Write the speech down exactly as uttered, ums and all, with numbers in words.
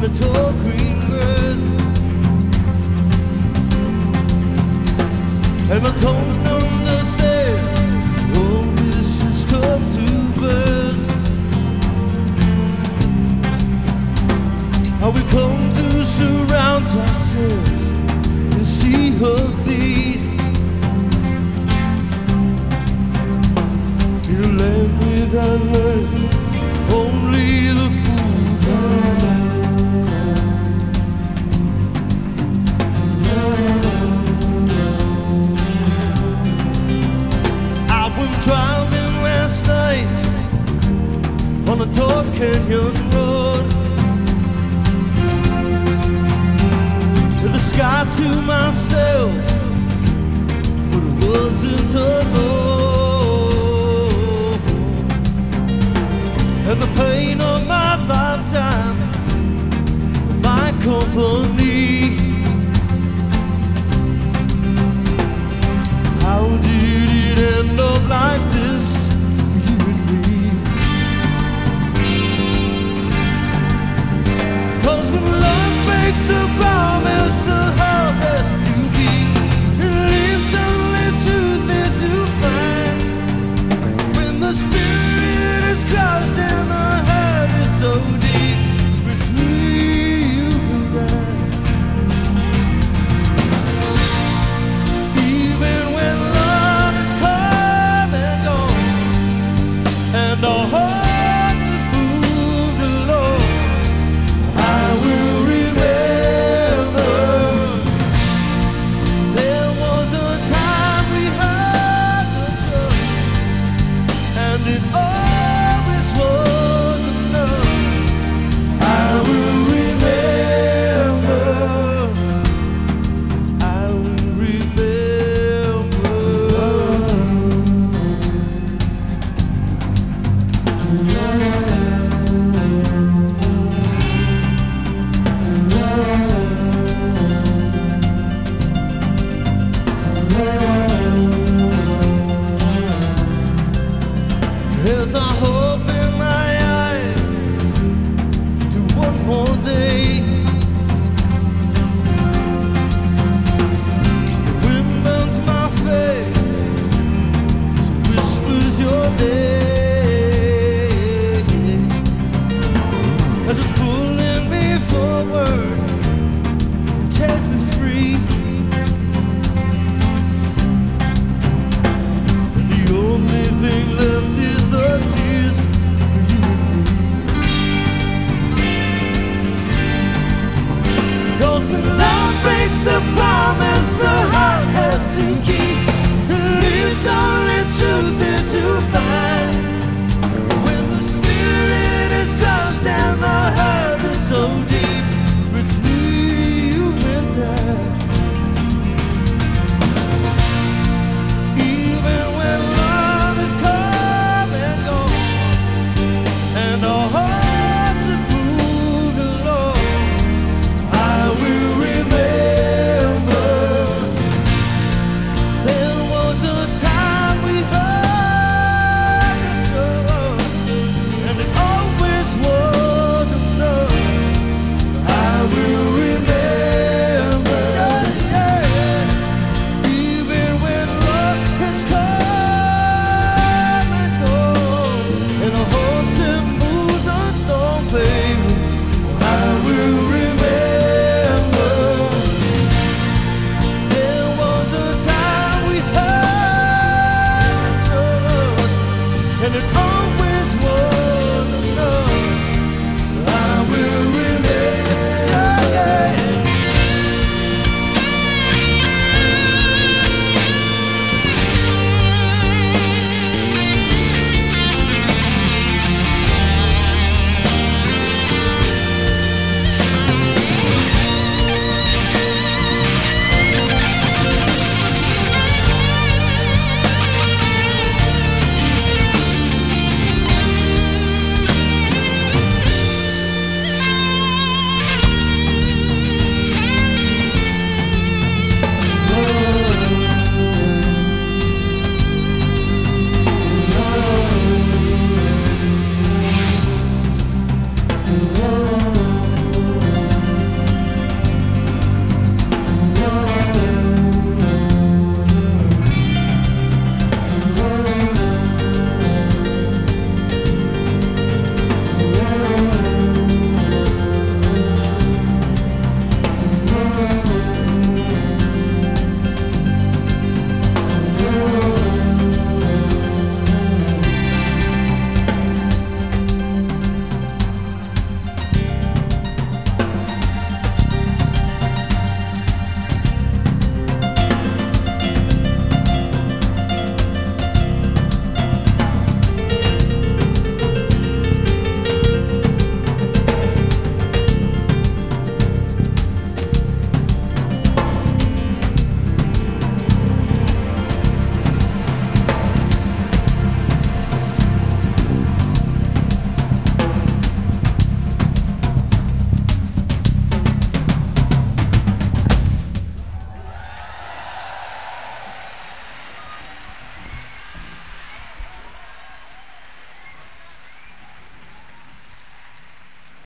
a tall green grass. And I don't understand all this has come to pass. How we come to surround ourselves and see her these. In a land without learning, only the fool can learn. I went driving last night on a dark canyon road. The sky to myself, but it wasn't alone. And the pain of my lifetime, my company. How did it end up like this for you and me? 'Cause when love makes the vow,